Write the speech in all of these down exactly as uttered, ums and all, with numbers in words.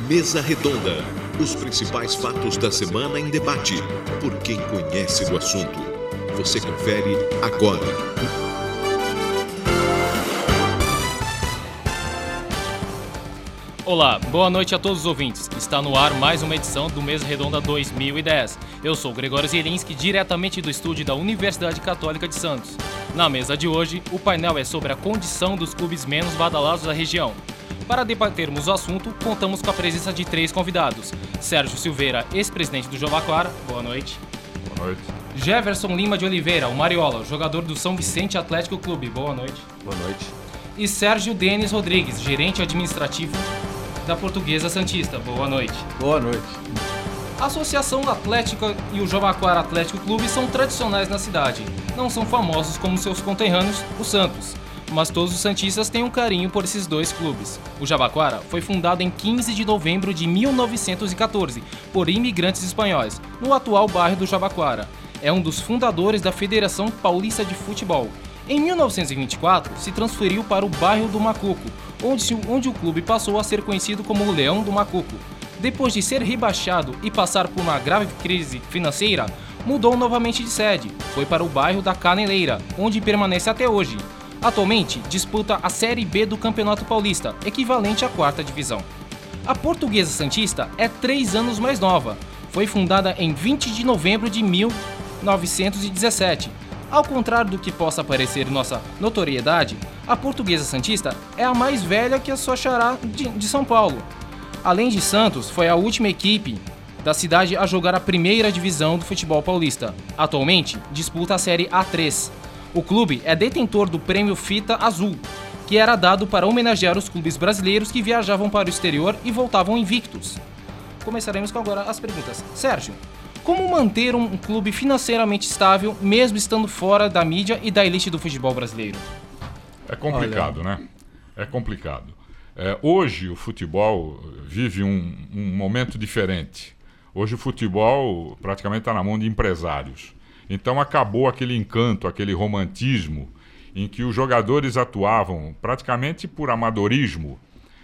Mesa Redonda. Os principais fatos da semana em debate, por quem conhece do assunto. Você confere agora. Olá, boa noite a todos os ouvintes. Está no ar mais uma edição do Mesa Redonda dois mil e dez. Eu sou Gregório Zielinski, diretamente do estúdio da Universidade Católica de Santos. Na mesa de hoje, o painel é sobre a condição dos clubes menos badalados da região. Para debatermos o assunto, contamos com a presença de três convidados. Sérgio Silveira, ex-presidente do Jabaquara, boa noite. Boa noite. Jefferson Lima de Oliveira, o Mariola, jogador do São Vicente Atlético Clube, boa noite. Boa noite. E Sérgio Denis Rodrigues, gerente administrativo da Portuguesa Santista, boa noite. Boa noite. A Associação Atlética e o Jabaquara Atlético Clube são tradicionais na cidade. Não são famosos como seus conterrâneos, o Santos. Mas todos os santistas têm um carinho por esses dois clubes. O Jabaquara foi fundado em quinze de novembro de mil novecentos e catorze por imigrantes espanhóis, no atual bairro do Jabaquara. É um dos fundadores da Federação Paulista de Futebol. Em mil novecentos e vinte e quatro, se transferiu para o bairro do Macuco, onde, onde o clube passou a ser conhecido como o Leão do Macuco. Depois de ser rebaixado e passar por uma grave crise financeira, mudou novamente de sede. Foi para o bairro da Caneleira, onde permanece até hoje. Atualmente, disputa a Série B do Campeonato Paulista, equivalente à quarta divisão. A Portuguesa Santista é três anos mais nova. Foi fundada em vinte de novembro de mil novecentos e dezessete. Ao contrário do que possa parecer nossa notoriedade, a Portuguesa Santista é a mais velha que a sua xará de, de São Paulo. Além de Santos, foi a última equipe da cidade a jogar a primeira divisão do futebol paulista. Atualmente, disputa a Série A três. O clube é detentor do prêmio Fita Azul, que era dado para homenagear os clubes brasileiros que viajavam para o exterior e voltavam invictos. Começaremos com agora as perguntas. Sérgio, como manter um clube financeiramente estável, mesmo estando fora da mídia e da elite do futebol brasileiro? É complicado, Olha. né? É complicado. É, hoje o futebol vive um, um momento diferente. Hoje o futebol praticamente está na mão de empresários. Então acabou aquele encanto, aquele romantismo em que os jogadores atuavam praticamente por amadorismo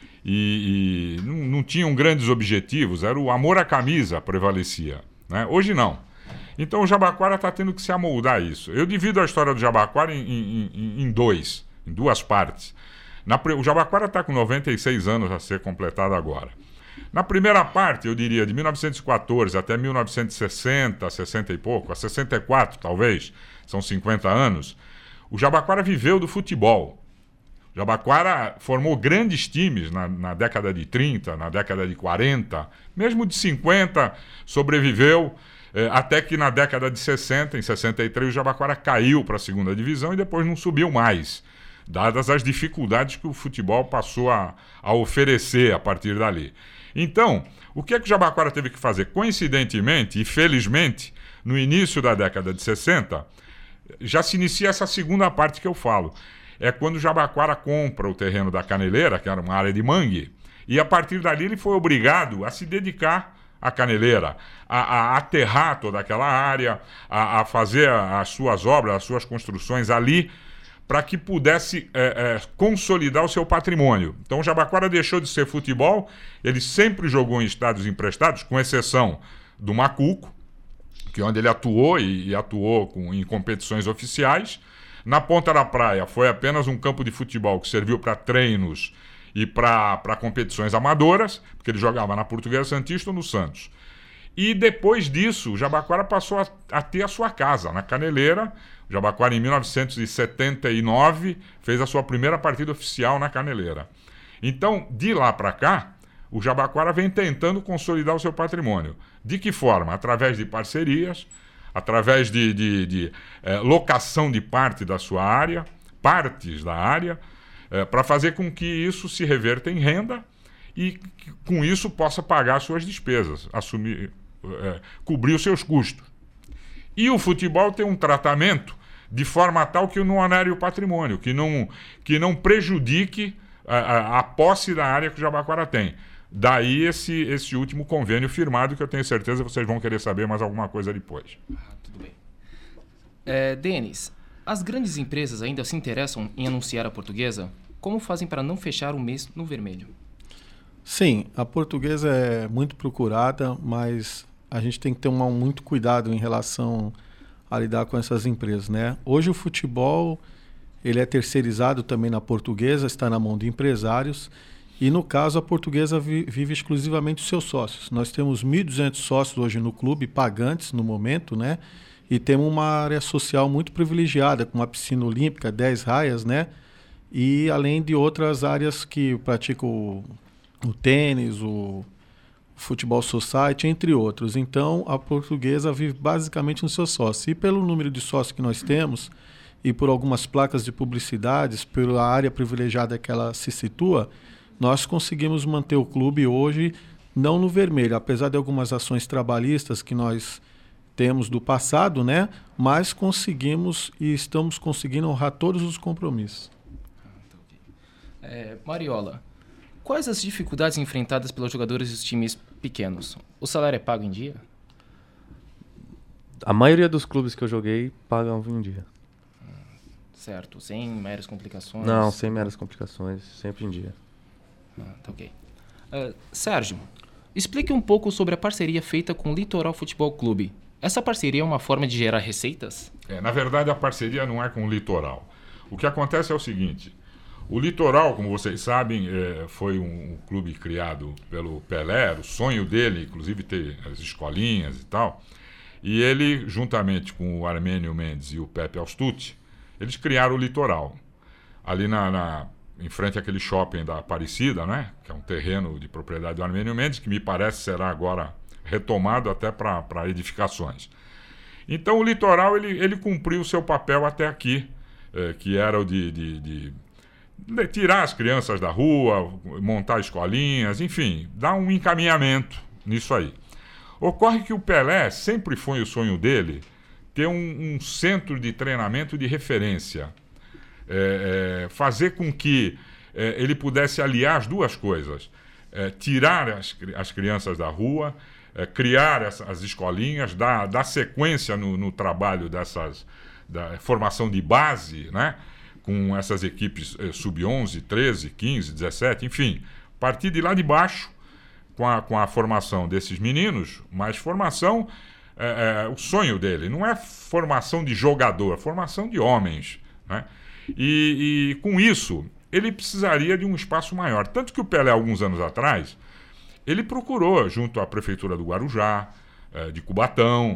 e, e não, não tinham grandes objetivos, era o amor à camisa prevalecia, né? Hoje não. Então o Jabaquara está tendo que se amoldar a isso. Eu divido a história do Jabaquara em, em, em, em dois, em duas partes. Na, o Jabaquara está com noventa e seis anos a ser completado agora. Na primeira parte, eu diria, de mil novecentos e quatorze até mil novecentos e sessenta, sessenta e pouco, a sessenta e quatro talvez, são cinquenta anos, o Jabaquara viveu do futebol. O Jabaquara formou grandes times na, na década de trinta, na década de quarenta, mesmo de cinquenta, sobreviveu, eh, até que na década de sessenta, em sessenta e três, o Jabaquara caiu para a segunda divisão e depois não subiu mais, dadas as dificuldades que o futebol passou a, a oferecer a partir dali. Então, o que é que o Jabaquara teve que fazer? Coincidentemente e felizmente, no início da década de sessenta, já se inicia essa segunda parte que eu falo. É quando o Jabaquara compra o terreno da Caneleira, que era uma área de mangue, e a partir dali ele foi obrigado a se dedicar à Caneleira, a, a aterrar toda aquela área, a, a fazer as suas obras, as suas construções ali, para que pudesse é, é, consolidar o seu patrimônio. Então o Jabaquara deixou de ser futebol, ele sempre jogou em estádios emprestados, com exceção do Macuco, que é onde ele atuou e, e atuou com, em competições oficiais. Na Ponta da Praia foi apenas um campo de futebol que serviu para treinos e para competições amadoras, porque ele jogava na Portuguesa Santista ou no Santos. E depois disso, o Jabaquara passou a, a ter a sua casa, na Caneleira. O Jabaquara, em mil novecentos e setenta e nove, fez a sua primeira partida oficial na Caneleira. Então, de lá para cá, o Jabaquara vem tentando consolidar o seu patrimônio. De que forma? Através de parcerias, através de, de, de eh, locação de parte da sua área, partes da área, eh, para fazer com que isso se reverta em renda e que, com isso possa pagar as suas despesas, assumir, eh, cobrir os seus custos. E o futebol tem um tratamento de forma tal que não onere o patrimônio, que não, que não prejudique a, a, a posse da área que o Jabaquara tem. Daí esse, esse último convênio firmado, que eu tenho certeza que vocês vão querer saber mais alguma coisa depois. Ah, tudo bem. É, Denis, as grandes empresas ainda se interessam em anunciar a Portuguesa? Como fazem para não fechar o mês no vermelho? Sim, a Portuguesa é muito procurada, mas a gente tem que ter um, muito cuidado em relação a lidar com essas empresas, né? Hoje o futebol ele é terceirizado também na Portuguesa, está na mão de empresários e no caso a Portuguesa vi, vive exclusivamente os seus sócios. Nós temos mil e duzentos sócios hoje no clube, pagantes no momento, né? E temos uma área social muito privilegiada, com uma piscina olímpica, dez raias, né? E além de outras áreas que praticam o, o tênis, o futebol society, entre outros. Então, a Portuguesa vive basicamente nos seus sócios. E pelo número de sócios que nós temos, e por algumas placas de publicidades, pela área privilegiada que ela se situa, nós conseguimos manter o clube hoje não no vermelho, apesar de algumas ações trabalhistas que nós temos do passado, né? Mas conseguimos e estamos conseguindo honrar todos os compromissos. É, Mariola, quais as dificuldades enfrentadas pelos jogadores dos times pequenos? O salário é pago em dia? A maioria dos clubes que eu joguei pagam em dia. Certo, sem meras complicações? Não, sem meras complicações, sempre em dia. Ah, tá ok. Uh, Sérgio, explique um pouco sobre a parceria feita com o Litoral Futebol Clube. Essa parceria é uma forma de gerar receitas? É, na verdade, a parceria não é com o Litoral. O que acontece é o seguinte: o Litoral, como vocês sabem, é, foi um, um clube criado pelo Pelé, o sonho dele, inclusive, ter as escolinhas e tal. E ele, juntamente com o Armênio Mendes e o Pepe Austucci, eles criaram o Litoral, ali na, na, em frente àquele shopping da Aparecida, né? Que é um terreno de propriedade do Armênio Mendes, que me parece será agora retomado até para edificações. Então o Litoral ele, ele cumpriu o seu papel até aqui, eh, que era o de, de, de, de tirar as crianças da rua, montar escolinhas, enfim, dar um encaminhamento nisso aí. Ocorre que o Pelé sempre foi o sonho dele ter um, um centro de treinamento de referência, é, é, fazer com que é, ele pudesse aliar as duas coisas, é, tirar as, as crianças da rua, é, criar essa, as escolinhas, dar, dar sequência no, no trabalho dessas, da formação de base, né, com essas equipes é, sub onze, treze, quinze, dezessete, enfim, partir de lá de baixo com a, com a formação desses meninos, mas formação... É, é, o sonho dele não é formação de jogador, é formação de homens, né? E, e com isso ele precisaria de um espaço maior, tanto que o Pelé, alguns anos atrás, ele procurou junto à prefeitura do Guarujá, é, de Cubatão,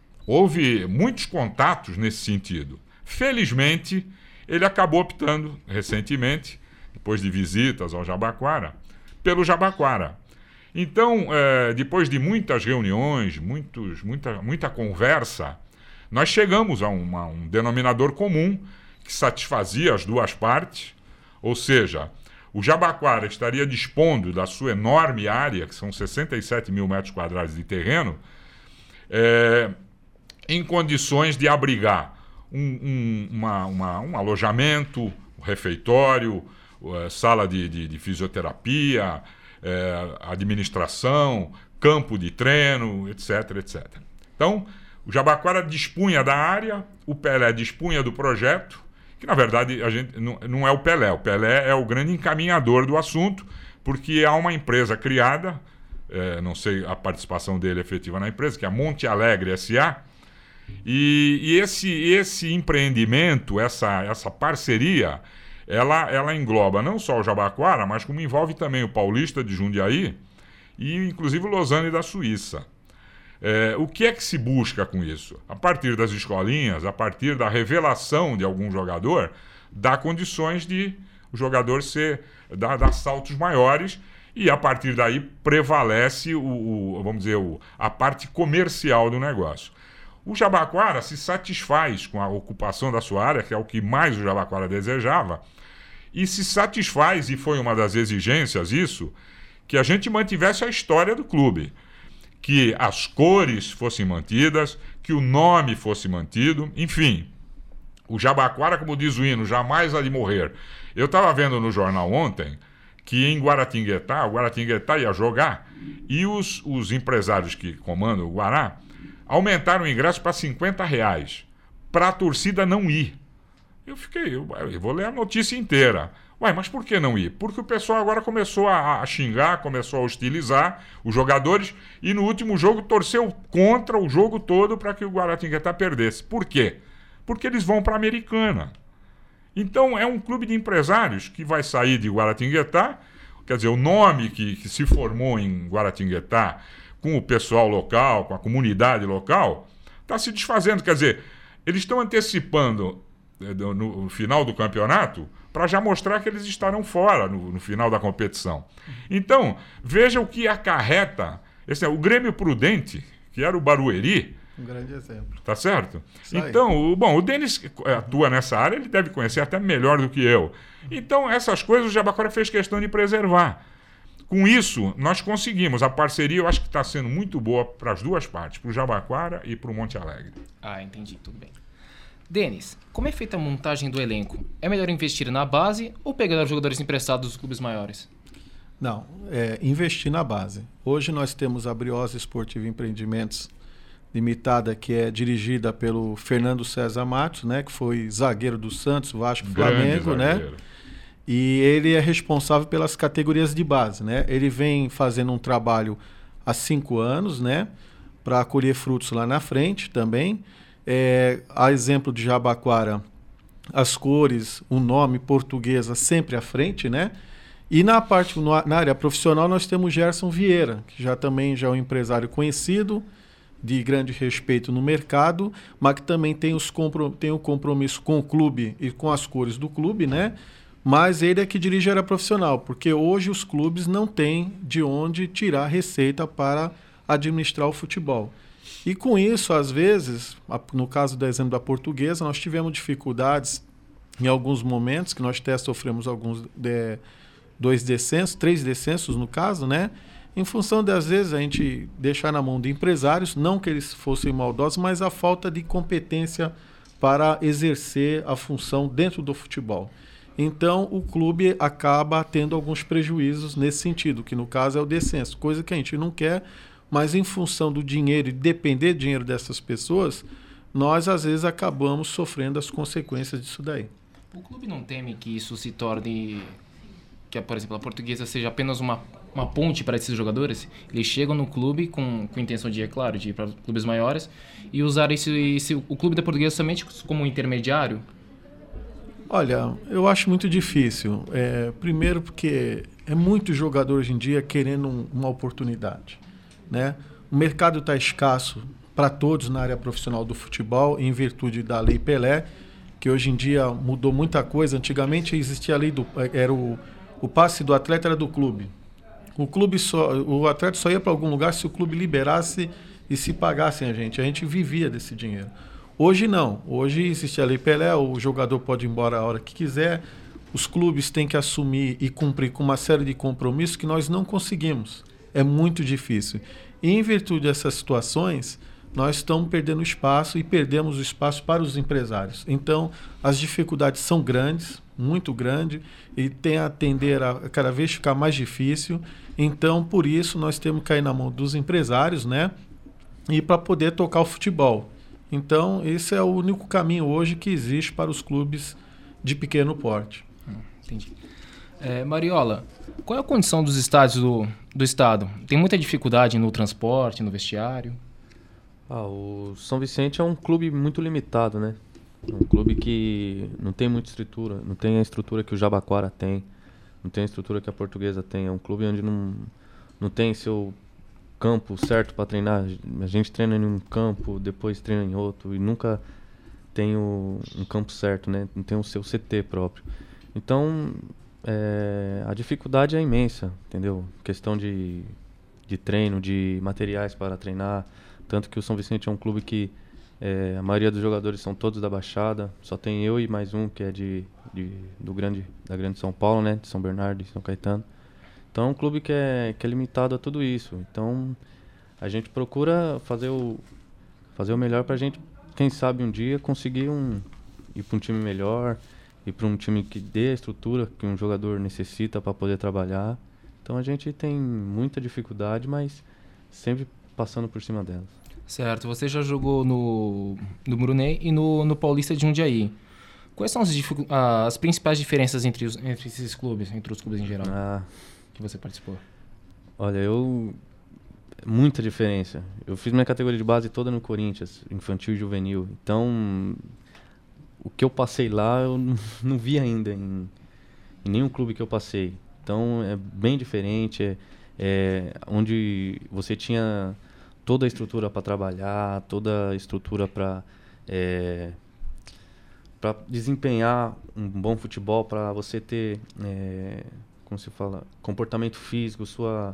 houve muitos contatos nesse sentido. Felizmente ele acabou optando recentemente, depois de visitas ao Jabaquara, pelo Jabaquara. Então, é, depois de muitas reuniões, muitos, muita, muita conversa, nós chegamos a uma, um denominador comum que satisfazia as duas partes, ou seja, o Jabaquara estaria dispondo da sua enorme área, que são sessenta e sete mil metros quadrados de terreno, é, em condições de abrigar um, um, uma, uma, um alojamento, um refeitório, sala de, de, de fisioterapia, É, administração, campo de treino, etc, etcétera. Então, o Jabaquara dispunha da área, o Pelé dispunha do projeto, que na verdade a gente, não, não é o Pelé, o Pelé é o grande encaminhador do assunto, porque há uma empresa criada, é, não sei a participação dele efetiva na empresa, que é a Monte Alegre S A, e, e esse, esse empreendimento, essa, essa parceria, Ela, ela engloba não só o Jabaquara, mas como envolve também o Paulista de Jundiaí e inclusive o Lausanne da Suíça. É, o que é que se busca com isso? A partir das escolinhas, a partir da revelação de algum jogador, dá condições de o jogador ser, dar, dar saltos maiores e a partir daí prevalece o, o, vamos dizer, o, a parte comercial do negócio. O Jabaquara se satisfaz com a ocupação da sua área, que é o que mais o Jabaquara desejava, e se satisfaz, e foi uma das exigências isso, que a gente mantivesse a história do clube, que as cores fossem mantidas, que o nome fosse mantido, enfim. O Jabaquara, como diz o hino, jamais há de morrer. Eu estava vendo no jornal ontem que em Guaratinguetá, o Guaratinguetá ia jogar, e os, os empresários que comandam o Guará aumentaram o ingresso para cinquenta reais, para a torcida não ir. Eu fiquei, eu, eu vou ler a notícia inteira. Ué, mas por que não ir? Porque o pessoal agora começou a, a xingar, começou a hostilizar os jogadores e no último jogo torceu contra o jogo todo para que o Guaratinguetá perdesse. Por quê? Porque eles vão para a Americana. Então é um clube de empresários que vai sair de Guaratinguetá, quer dizer, o nome que, que se formou em Guaratinguetá com o pessoal local, com a comunidade local, está se desfazendo. Quer dizer, eles estão antecipando no, no final do campeonato para já mostrar que eles estarão fora no, no final da competição. Então, veja o que acarreta esse, o Grêmio Prudente, que era o Barueri. Um grande exemplo. Tá certo? Então, o, bom, o Denis atua nessa área, ele deve conhecer até melhor do que eu. Então, essas coisas o Jabaquara fez questão de preservar. Com isso, nós conseguimos. A parceria, eu acho que está sendo muito boa para as duas partes, para o Jabaquara e para o Monte Alegre. Ah, entendi, tudo bem. Denis, como é feita a montagem do elenco? É melhor investir na base ou pegar os jogadores emprestados dos clubes maiores? Não, é investir na base. Hoje nós temos a Briosa Esportiva Empreendimentos Limitada, que é dirigida pelo Fernando César Matos, né, que foi zagueiro do Santos, Vasco, Flamengo, né? E ele é responsável pelas categorias de base, né? Ele vem fazendo um trabalho há cinco anos, né, para colher frutos lá na frente também. É, a exemplo de Jabaquara, as cores, o nome portuguesa sempre à frente, né? E na parte na área profissional nós temos Gerson Vieira, que já também já é um empresário conhecido, de grande respeito no mercado, mas que também tem, os comprom- tem o compromisso com o clube e com as cores do clube, né? Mas ele é que dirige a área profissional, porque hoje os clubes não têm de onde tirar receita para administrar o futebol. E com isso, às vezes, no caso do exemplo da Portuguesa, nós tivemos dificuldades em alguns momentos, que nós até sofremos alguns de, dois descensos, três descensos no caso, né? Em função de, às vezes, a gente deixar na mão de empresários, não que eles fossem maldosos, mas a falta de competência para exercer a função dentro do futebol. Então, o clube acaba tendo alguns prejuízos nesse sentido, que no caso é o descenso, coisa que a gente não quer, mas em função do dinheiro e depender do dinheiro dessas pessoas, nós às vezes acabamos sofrendo as consequências disso daí. O clube não teme que isso se torne, que por exemplo a Portuguesa seja apenas uma, uma ponte para esses jogadores? Eles chegam no clube com, com intenção de, é claro, de ir para clubes maiores e usar esse, esse, o clube da Portuguesa somente como intermediário? Olha, eu acho muito difícil. É, primeiro porque é muito jogador hoje em dia querendo um, uma oportunidade, né? O mercado está escasso para todos na área profissional do futebol, em virtude da Lei Pelé, que hoje em dia mudou muita coisa. Antigamente existia a lei do... Era o, o passe do atleta era do clube. O clube só, o atleta só ia para algum lugar se o clube liberasse e se pagassem a gente. A gente vivia desse dinheiro. Hoje não. Hoje existe a Lei Pelé, o jogador pode ir embora a hora que quiser. Os clubes têm que assumir e cumprir com uma série de compromissos que nós não conseguimos. É muito difícil. E em virtude dessas situações, nós estamos perdendo espaço e perdemos o espaço para os empresários. Então, as dificuldades são grandes, muito grandes, e tem a tender a cada vez ficar mais difícil. Então, por isso, nós temos que cair na mão dos empresários, né? E para poder tocar o futebol. Então, esse é o único caminho hoje que existe para os clubes de pequeno porte. Hum, entendi. É, Mariola, qual é a condição dos estádios do, do estado? Tem muita dificuldade no transporte, no vestiário? Ah, o São Vicente é um clube muito limitado, né? É um clube que não tem muita estrutura, não tem a estrutura que o Jabaquara tem, não tem a estrutura que a Portuguesa tem. É um clube onde não, não tem seu campo certo para treinar. A gente treina em um campo, depois treina em outro e nunca tem o, um campo certo, né? Não tem o seu C T próprio. Então, é, a dificuldade é imensa, entendeu? Questão de, de treino, de materiais para treinar. Tanto que o São Vicente é um clube que é, a maioria dos jogadores são todos da Baixada. Só tem eu e mais um que é de, de, do grande, da Grande São Paulo, né? De São Bernardo e São Caetano. Então é um clube que é, que é limitado a tudo isso. Então a gente procura fazer o, fazer o melhor para a gente, quem sabe um dia, conseguir um, ir para um time melhor, ir para um time que dê a estrutura que um jogador necessita para poder trabalhar. Então a gente tem muita dificuldade, mas sempre passando por cima delas. Certo, você já jogou no, no Brunei e no, no Paulista de Jundiaí. Quais são as, dificu- as principais diferenças entre, os, entre esses clubes, entre os clubes em geral, Ah, que você participou? olha, eu... Muita diferença. Eu fiz minha categoria de base toda no Corinthians, infantil e juvenil. Então, o que eu passei lá, eu não, não vi ainda em, em nenhum clube que eu passei. Então, é bem diferente. É, é onde você tinha toda a estrutura para trabalhar, toda a estrutura para é, para desempenhar um bom futebol, para você ter, é, como se fala, comportamento físico, sua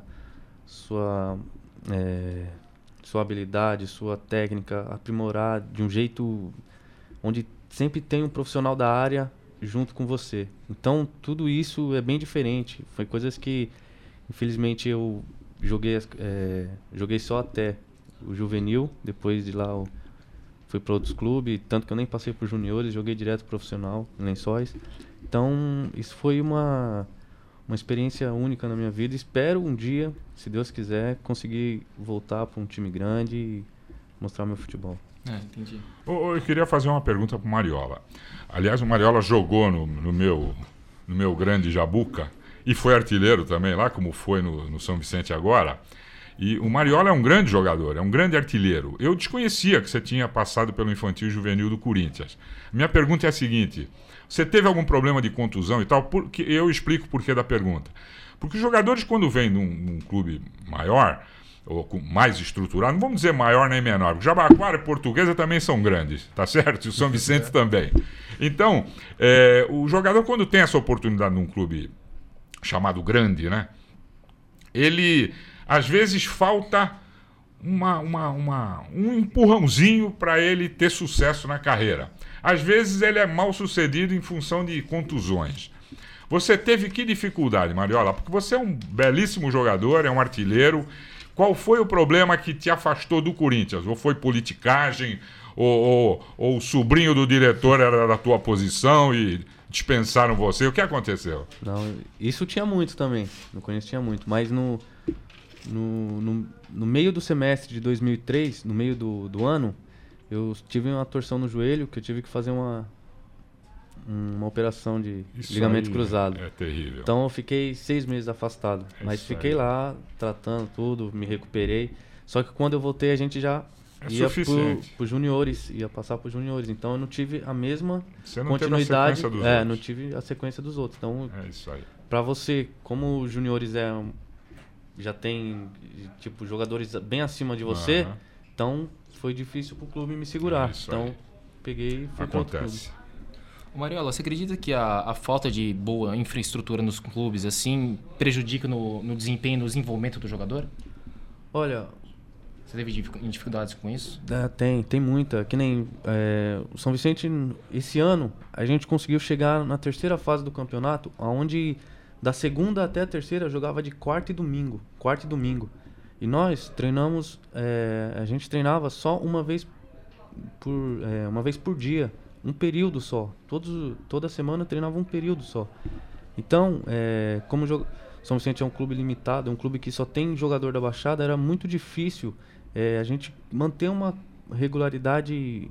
sua é, sua habilidade, sua técnica, aprimorar de um jeito onde sempre tem um profissional da área junto com você. Então, tudo isso é bem diferente. Foi coisas que, infelizmente, eu joguei, é, joguei só até o juvenil. Depois de lá, eu fui para outros clubes. Tanto que eu nem passei por juniores, joguei direto profissional, em Lençóis. Então, isso foi uma... uma experiência única na minha vida. Espero um dia, se Deus quiser, conseguir voltar para um time grande e mostrar meu futebol. É, entendi. Eu queria fazer uma pergunta para o Mariola. Aliás, o Mariola jogou no, no, meu, no meu grande Jabuca e foi artilheiro também lá, como foi no, no São Vicente agora. E o Mariola é um grande jogador, é um grande artilheiro. Eu desconhecia que você tinha passado pelo infantil e juvenil do Corinthians. Minha pergunta é a seguinte: você teve algum problema de contusão e tal? Porque eu explico o porquê da pergunta. Porque os jogadores, quando vêm num, num clube maior, ou com mais estruturado, não vamos dizer maior nem menor, porque Jabaquara e Portuguesa também são grandes, tá certo? E o São Vicente também. Então, é, o jogador, quando tem essa oportunidade num clube chamado grande, né? Ele, às vezes, falta uma, uma, uma, um empurrãozinho para ele ter sucesso na carreira. Às vezes ele é mal sucedido em função de contusões. Você teve que dificuldade, Mariola? Porque você é um belíssimo jogador, é um artilheiro. Qual foi o problema que te afastou do Corinthians? Ou foi politicagem? Ou, ou, ou o sobrinho do diretor era da tua posição e dispensaram você? O que aconteceu? Não, isso tinha muito também. No Corinthians tinha muito. Mas no, no, no, no meio do semestre de dois mil e três, no meio do, do ano, eu tive uma torção no joelho que eu tive que fazer uma, uma operação de Isso ligamento aí cruzado. É terrível. Então eu fiquei seis meses afastado. Mas Isso fiquei aí. lá tratando tudo, me recuperei. Só que quando eu voltei a gente já É ia suficiente. para os juniores, ia passar para os juniores. Então eu não tive a mesma Você não continuidade. teve a sequência dos é, outros. não tive a sequência dos outros. Então, É isso aí. para você, como os juniores é um- já tem tipo jogadores bem acima de você, Aham. então foi difícil pro clube me segurar. É isso então aí. peguei e fui para outro clube. Acontece. Ô, Mariola, você acredita que a, a falta de boa infraestrutura nos clubes, assim, prejudica no, no desempenho, no desenvolvimento do jogador? Olha, Você teve dificu- dificuldades com isso? é, tem, tem muita. Que nem é, o São Vicente, esse ano, a gente conseguiu chegar na terceira fase do campeonato, onde da segunda até a terceira jogava de quarta e domingo. Quarta e domingo. E nós treinamos, é, a gente treinava só uma vez por, é, uma vez por dia, um período só. Todos, toda semana treinava um período só. Então, é, como o jo- São Vicente é um clube limitado, é um clube que só tem jogador da Baixada, era muito difícil é, a gente manter uma regularidade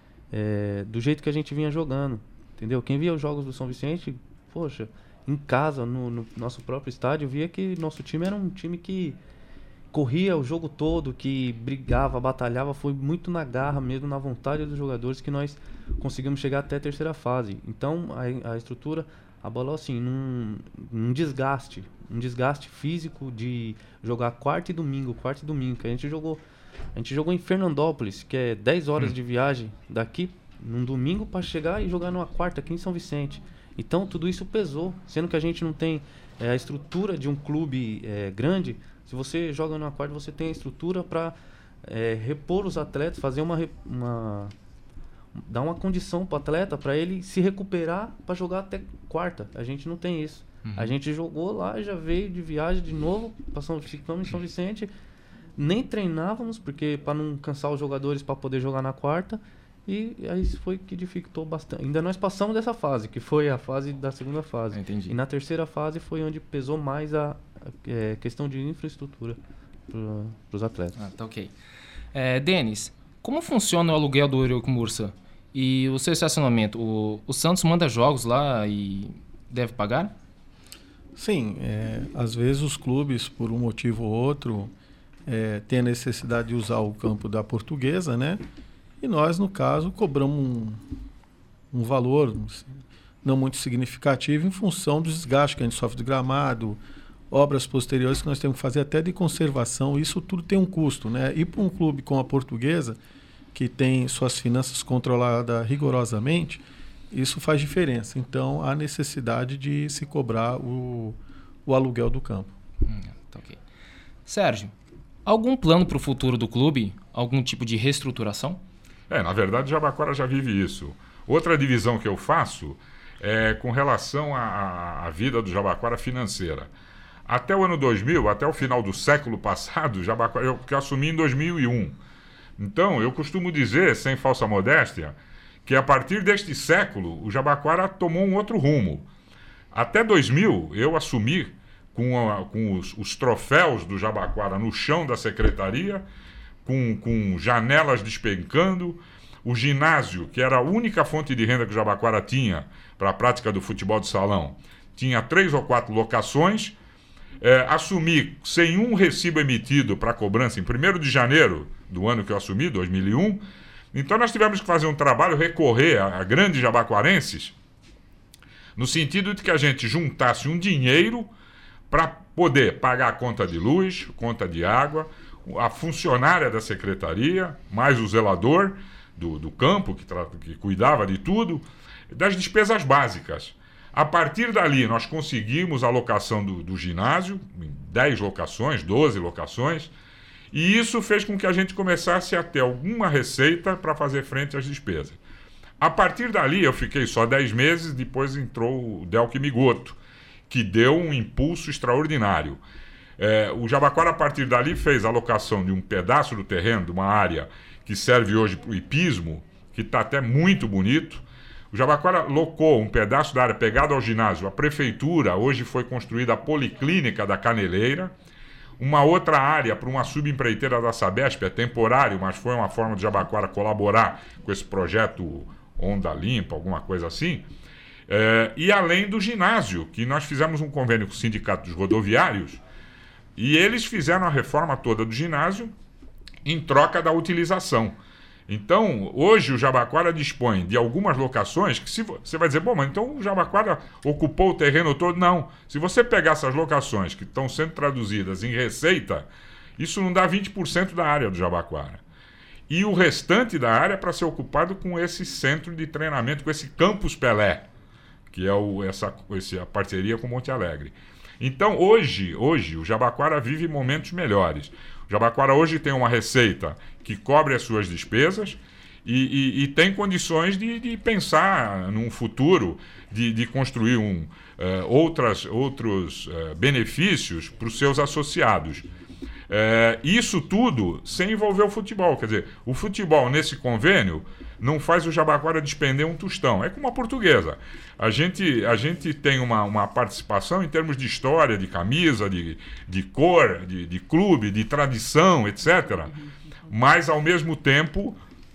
é, do jeito que a gente vinha jogando, entendeu? Quem via os jogos do São Vicente, poxa, em casa, no, no nosso próprio estádio, via que nosso time era um time que corria o jogo todo, que brigava, batalhava, foi muito na garra mesmo, na vontade dos jogadores que nós conseguimos chegar até a terceira fase. Então, a, a estrutura abalou assim, num, num desgaste, um desgaste físico de jogar quarta e domingo, quarta e domingo, que a gente jogou, a gente jogou em Fernandópolis, que é dez horas Hum. de viagem daqui, num domingo para chegar e jogar numa quarta aqui em São Vicente. Então, tudo isso pesou, sendo que a gente não tem é, a estrutura de um clube é, grande. Se você joga numa quarta, você tem a estrutura para é, repor os atletas, fazer uma, re- uma dar uma condição para o atleta para ele se recuperar para jogar até quarta. A gente não tem isso. Uhum. A gente jogou lá, já veio de viagem de novo, passamos, ficamos em São Vicente, nem treinávamos porque para não cansar os jogadores para poder jogar na quarta. E aí isso foi que dificultou bastante. Ainda nós passamos dessa fase, que foi a fase da segunda fase. Entendi. E na terceira fase foi onde pesou mais a, a é, questão de infraestrutura para os atletas. Ah, tá ok. É, Denis, como funciona o aluguel do Eurico Mursa? E o seu estacionamento, o, o Santos manda jogos lá e deve pagar? Sim, é, às vezes os clubes, por um motivo ou outro, é, têm a necessidade de usar o campo da Portuguesa, né? E nós, no caso, cobramos um, um valor não muito significativo em função do desgaste que a gente sofre de gramado, obras posteriores que nós temos que fazer até de conservação. Isso tudo tem um custo, né? E para um clube como a Portuguesa, que tem suas finanças controladas rigorosamente, isso faz diferença. Então, há necessidade de se cobrar o, o aluguel do campo. Hum, tá ok. Sérgio, algum plano para o futuro do clube? Algum tipo de reestruturação? É, na verdade, o Jabaquara já vive isso. Outra divisão que eu faço é com relação à, à vida do Jabaquara financeira. Até o ano dois mil, até o final do século passado, Jabaquara, eu que assumi em dois mil e um. Então, eu costumo dizer, sem falsa modéstia, que a partir deste século, o Jabaquara tomou um outro rumo. Até dois mil, eu assumi com, a, com os, os troféus do Jabaquara no chão da secretaria, com, com janelas despencando, o ginásio, que era a única fonte de renda que o Jabaquara tinha para a prática do futebol de salão, tinha três ou quatro locações, é, assumi sem um recibo emitido para cobrança em primeiro de janeiro do ano que eu assumi, dois mil e um. Então nós tivemos que fazer um trabalho, recorrer a, a grandes jabaquarenses, no sentido de que a gente juntasse um dinheiro para poder pagar a conta de luz, conta de água, a funcionária da secretaria, mais o zelador do, do campo, que, tra- que cuidava de tudo, das despesas básicas. A partir dali, nós conseguimos a locação do, do ginásio, em dez locações, doze locações, e isso fez com que a gente começasse a ter alguma receita para fazer frente às despesas. A partir dali, eu fiquei só dez meses, depois entrou o Delque Migoto, que deu um impulso extraordinário. É, o Jabaquara, a partir dali, fez a locação de um pedaço do terreno, de uma área que serve hoje para o hipismo, que está até muito bonito. O Jabaquara locou um pedaço da área pegado ao ginásio. A prefeitura, hoje foi construída a Policlínica da Caneleira. Uma outra área para uma subempreiteira da Sabesp, é temporário, mas foi uma forma de Jabaquara colaborar com esse projeto Onda Limpa, alguma coisa assim. É, e além do ginásio, que nós fizemos um convênio com o Sindicato dos Rodoviários, e eles fizeram a reforma toda do ginásio em troca da utilização. Então, hoje o Jabaquara dispõe de algumas locações que se você vai dizer, bom, mas então o Jabaquara ocupou o terreno todo? Não. Se você pegar essas locações que estão sendo traduzidas em receita, isso não dá vinte por cento da área do Jabaquara. E o restante da área é para ser ocupado com esse centro de treinamento, com esse Campus Pelé, que é o, essa, essa parceria com Monte Alegre. Então, hoje, hoje, o Jabaquara vive momentos melhores. O Jabaquara hoje tem uma receita que cobre as suas despesas e, e, e tem condições de, de pensar num futuro, de, de construir um, uh, outras, outros uh, benefícios para os seus associados. Uh, isso tudo sem envolver o futebol. Quer dizer, o futebol nesse convênio não faz o Jabaquara despender um tostão. É como a Portuguesa. A gente, a gente tem uma, uma participação em termos de história, de camisa, de, de cor, de, de clube, de tradição, etcétera. Mas, ao mesmo tempo,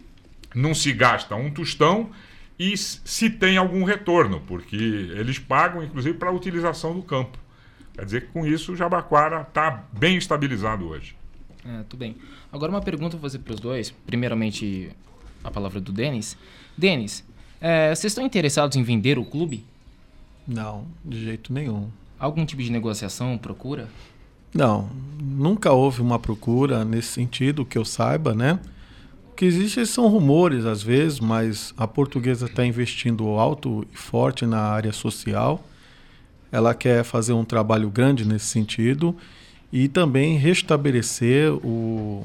não se gasta um tostão e se tem algum retorno, porque eles pagam, inclusive, para a utilização do campo. Quer dizer que, com isso, o Jabaquara está bem estabilizado hoje. É, tudo bem. Agora, uma pergunta eu vou fazer para os dois. Primeiramente, a palavra do Denis. Denis, é, vocês estão interessados em vender o clube? Não, de jeito nenhum. Algum tipo de negociação, procura? Não, nunca houve uma procura nesse sentido, que eu saiba, né? O que existe são rumores, às vezes, mas a Portuguesa está investindo alto e forte na área social. Ela quer fazer um trabalho grande nesse sentido e também restabelecer o...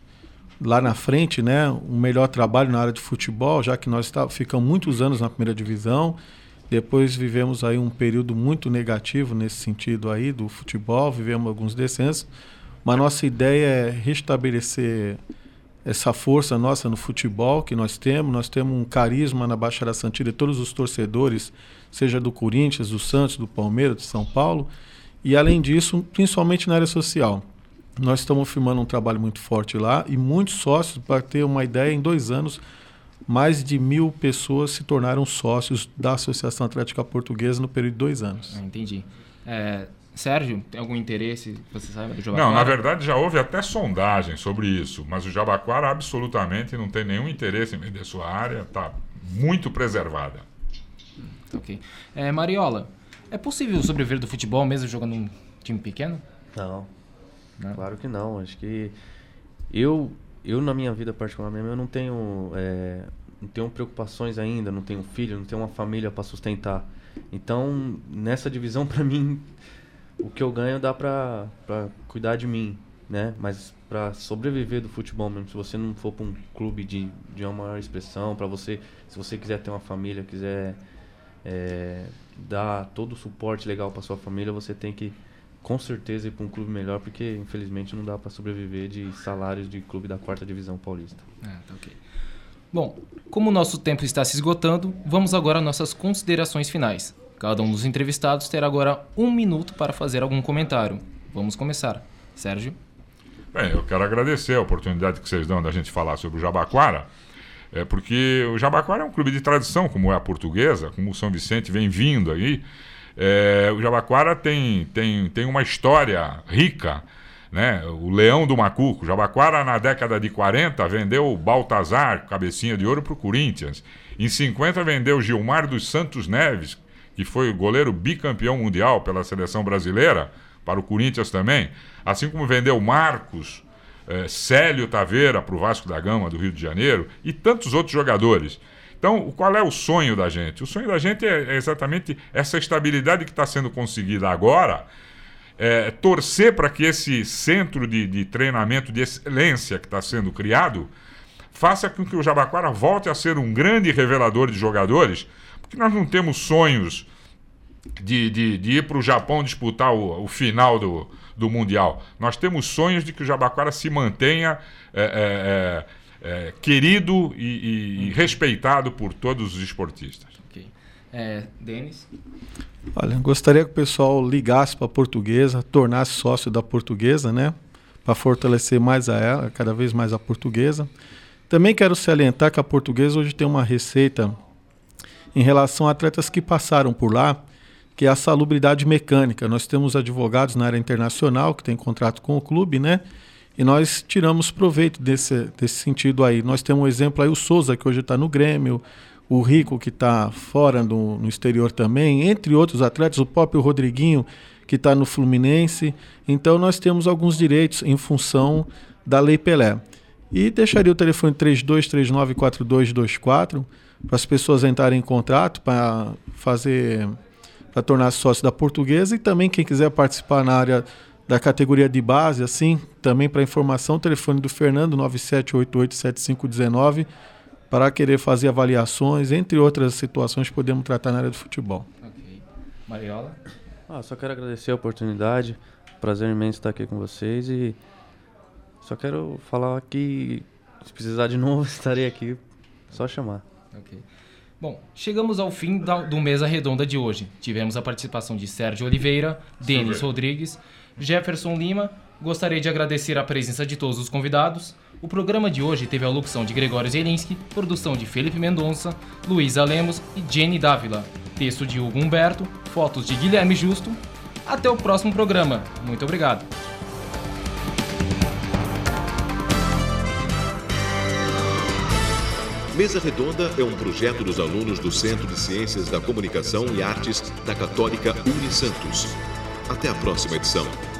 lá na frente, né, um melhor trabalho na área de futebol, já que nós tá, ficamos muitos anos na primeira divisão, depois vivemos aí um período muito negativo nesse sentido aí do futebol, vivemos alguns descensos, mas nossa ideia é restabelecer essa força nossa no futebol que nós temos, nós temos um carisma na Baixada Santista de todos os torcedores, seja do Corinthians, do Santos, do Palmeiras, de São Paulo, e além disso, principalmente na área social. Nós estamos firmando um trabalho muito forte lá e muitos sócios, para ter uma ideia, em dois anos mais de mil pessoas se tornaram sócios da Associação Atlética Portuguesa no período de dois anos. Ah, entendi. É, Sérgio, tem algum interesse, você sabe, do Jabaquara? Não, na verdade já houve até sondagem sobre isso, mas o Jabaquara absolutamente não tem nenhum interesse em vender sua área, está muito preservada. Ok. É, Mariola, é possível sobreviver do futebol mesmo jogando em um time pequeno? Não, Não. claro que não. Acho que eu, eu na minha vida particularmente, eu não tenho, é, não tenho preocupações ainda, não tenho filho, não tenho uma família para sustentar. Então, nessa divisão, para mim, o que eu ganho dá para para cuidar de mim, né? Mas para sobreviver do futebol mesmo, se você não for para um clube de, de uma maior expressão, para você, se você quiser ter uma família, quiser é, dar todo o suporte legal para sua família, você tem que com certeza ir para um clube melhor, porque infelizmente não dá para sobreviver de salários de clube da quarta divisão paulista. Ah, tá ok. Bom, como o nosso tempo está se esgotando, vamos agora às nossas considerações finais. Cada um dos entrevistados terá agora um minuto para fazer algum comentário. Vamos começar. Sérgio? Bem, eu quero agradecer a oportunidade que vocês dão da gente falar sobre o Jabaquara, é porque o Jabaquara é um clube de tradição, como é a Portuguesa, como o São Vicente vem vindo aí. É, o Jabaquara tem, tem, tem uma história rica, né? O Leão do Macuco. O Jabaquara, na década de quarenta, vendeu o Baltazar, cabecinha de ouro, para o Corinthians. Em cinquenta, vendeu Gilmar dos Santos Neves, que foi o goleiro bicampeão mundial pela seleção brasileira, para o Corinthians também. Assim como vendeu Marcos, eh, Célio Taveira para o Vasco da Gama, do Rio de Janeiro, e tantos outros jogadores. Então, qual é o sonho da gente? O sonho da gente é, é exatamente essa estabilidade que está sendo conseguida agora, é, torcer para que esse centro de, de treinamento de excelência que está sendo criado faça com que o Jabaquara volte a ser um grande revelador de jogadores, porque nós não temos sonhos de, de, de ir para o Japão disputar o, o final do, do Mundial. Nós temos sonhos de que o Jabaquara se mantenha é, é, é, querido e, e, e respeitado por todos os esportistas. Ok. É, Denis? Olha, gostaria que o pessoal ligasse para a Portuguesa, tornasse sócio da Portuguesa, né? Para fortalecer mais a ela, cada vez mais a Portuguesa. Também quero salientar que a Portuguesa hoje tem uma receita em relação a atletas que passaram por lá, que é a salubridade mecânica. Nós temos advogados na área internacional que tem contrato com o clube, né? E nós tiramos proveito desse, desse sentido aí. Nós temos um exemplo aí, o Souza, que hoje está no Grêmio, o Rico, que está fora no, no exterior também, entre outros atletas, o próprio Rodriguinho, que está no Fluminense. Então nós temos alguns direitos em função da Lei Pelé. E deixaria o telefone três dois três nove quatro dois dois quatro para as pessoas entrarem em contrato para fazer, para tornar-se sócio da Portuguesa, e também quem quiser participar na área da categoria de base, assim, também para informação, o telefone do Fernando nove sete oito oito sete cinco um nove para querer fazer avaliações, entre outras situações que podemos tratar na área do futebol. Ok. Mariola? Ah, só quero agradecer a oportunidade, prazer imenso estar aqui com vocês, e só quero falar que se precisar de novo estarei aqui, só chamar. Ok. Bom, chegamos ao fim da, do Mesa Redonda de hoje. Tivemos a participação de Sérgio Oliveira, Denis Rodrigues, Jefferson Lima. Gostaria de agradecer a presença de todos os convidados. O programa de hoje teve a locução de Gregório Zelinski, produção de Felipe Mendonça, Luísa Lemos e Jenny Dávila, texto de Hugo Humberto, fotos de Guilherme Justo. Até o próximo programa. Muito obrigado. Mesa Redonda é um projeto dos alunos do Centro de Ciências da Comunicação e Artes da Católica Unisantos. Até a próxima edição.